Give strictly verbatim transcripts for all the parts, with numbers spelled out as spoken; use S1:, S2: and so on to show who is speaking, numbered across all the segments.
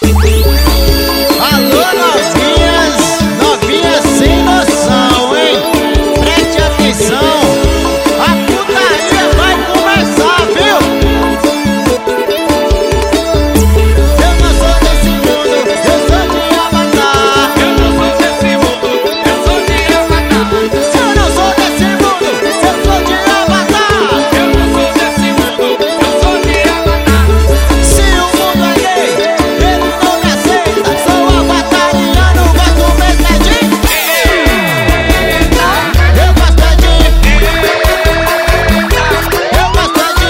S1: Alô, novinhas, novinhas sem noção, hein? Preste atenção, a putaria vai começar, viu? Eu não sou desse mundo, eu sou de Avatar.
S2: Eu não sou desse mundo, eu sou de Avatar.
S1: Eu não sou desse mundo, eu sou de Avatar.
S2: Eu não sou desse mundo, eu sou de Avatar.
S1: Se o mundo é gay, ele não me aceita. Sou avatariano, gosto mesmo é de... Eu gosto é de... Eu gosto é de...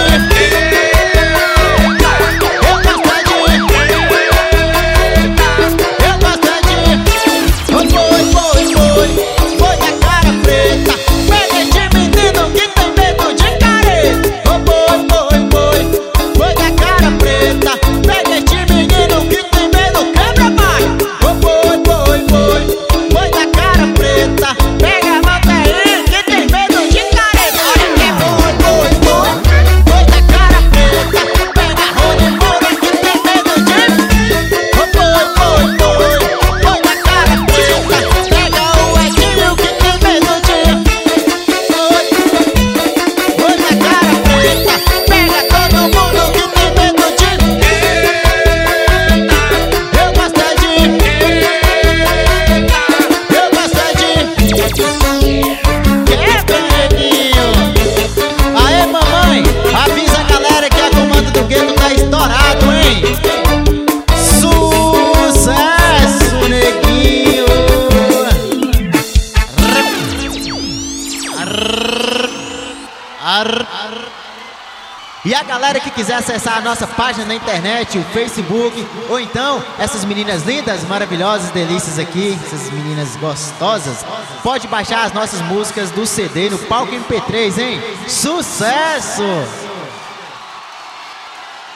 S1: Eu gosto é de... Eu gosto é de... Foi, foi, foi, foi da cara preta. Pega este menino que tem medo de careta. Foi, foi, foi, foi da cara preta. Pega este menino que tem medo, quebra mais. Foi, foi, foi, foi, foi da cara preta. Pega a moto aí que tem medo de careta. Olha que é foi, foi, foi, foi da cara preta. Pega a Rony Moura que tem medo de... Foi, foi, foi, foi, foi da cara preta. Pega o Edinho que tem medo de... Foi, foi da cara preta. Pega todo mundo que tem medo de... Eu gosto é de... Eu gosto é de... Quebradinho. Aê, mamãe, avisa a galera que a comando do gueto tá estourado, hein? Sucesso, neguinho. Arr. E a galera que quiser acessar a nossa página na internet, o Facebook, ou então essas meninas lindas, maravilhosas, delícias aqui, essas meninas gostosas, pode baixar as nossas músicas do C D no Palco M P três, hein? Sucesso!